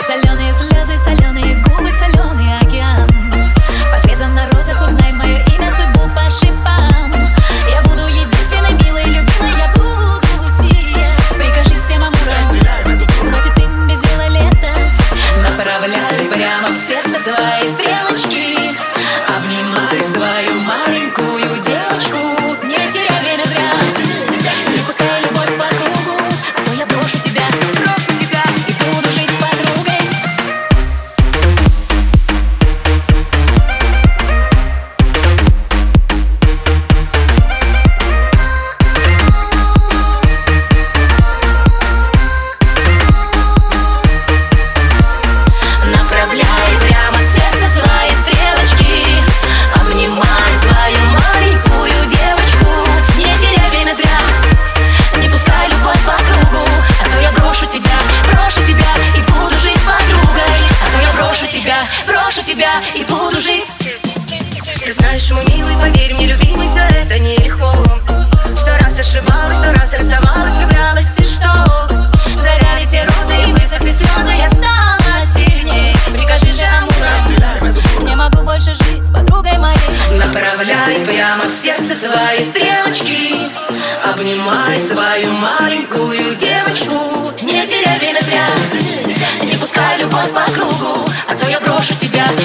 Соленые слезы, соленые губы, соленый океан. По срезам на розах узнай мое имя, судьбу по шипам. Я буду единственной, милой, любимой, я буду сиять. Прикажи всем амурам, хватит им без дела летать. Направляй прямо в сердце свои стрелочки. Обнимай свою маленькую девочку. Не теряй время зря. Не пускай любовь по кругу, а то я брошу тебя и буду жить с подругой. Направляй прямо в сердце свои стрелочки. Обнимай свою маленькую девочку. Не теряй время зря. Не пускай любовь по кругу, а то я брошу тебя и буду жить с подругой. А то я брошу тебя и буду жить. Ты знаешь, мой милый, поверь мне, любимый, все это нелегко. 100 раз ошибалась, 100 раз расставалась, влюблялась, и что? Завяли те розы и высохли слезы, я стала сильней. Прикажи же амурам, Не могу больше жить с подругой моей. направляй прямо в сердце свои стрелочки. Обнимай свою маленькую девочку. Не теряй время зря. Не пускай любовь по кругу, а то я брошу тебя